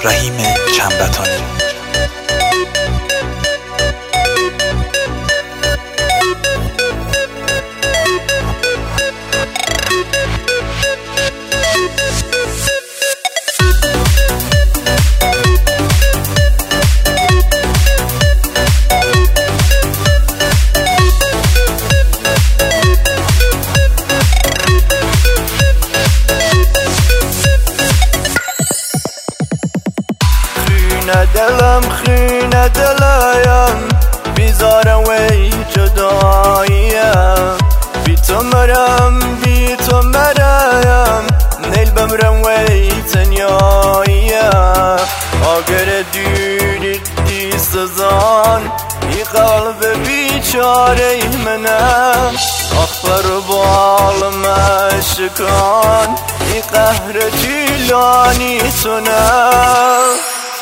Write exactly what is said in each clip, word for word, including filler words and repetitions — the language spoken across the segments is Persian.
رحیم چنبتانی. دلم خونه دلایم بیزارم وی جداییم، بی تو مرم بی تو مرایم، نیل بمرم وی تنیاییم. اگر دوری دی سزان ای قلب بیچاره منم، اخبر بالم شکان ای قهر طولانی تونم.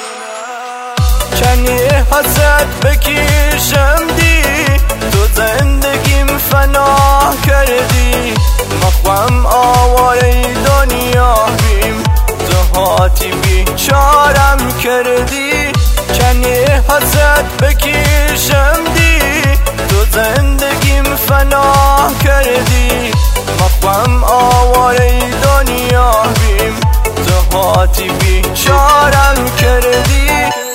کنی حسد بکشم دی تو زندگیم فنا کردی، مخوام آواره دنیا بیم تو هاتی بیچارم کردی. کنی حسد بکشم دی تو زندگیم فنا کردی، مخوام آواره دنیا بیم تو هاتی بیچارم کردی.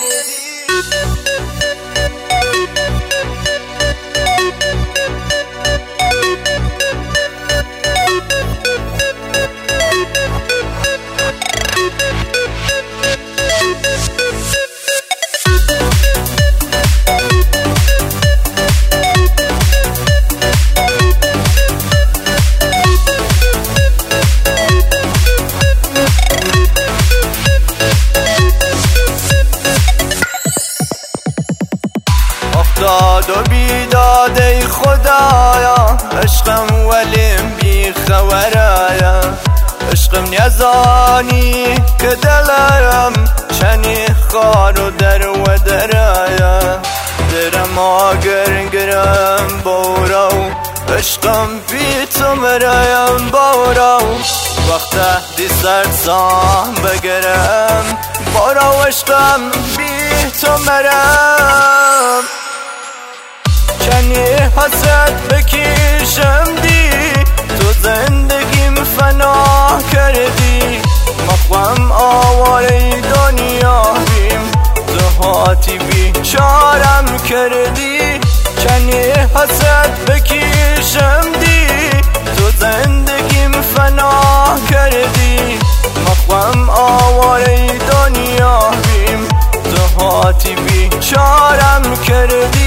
داد و بیداد ای خدایا، عشقم ولیم بی خبرایا، عشقم نیازانی که دلایم چنی خار و در و درایا. درم آگر گرم باورو عشقم بی تو مرایم باورو، وقت دی سرسام بگرم باورو عشقم بی تو مرم. کنی حسد بکشم دی تو زندگیم فنا کردی، مخوام آواره دنیا بیم تو هاتی بیچارم کردی. کنی حسد بکشم دی تو زندگیم فنا کردی، مخوام آواره دنیا بیم تو هاتی بیچارم کردی.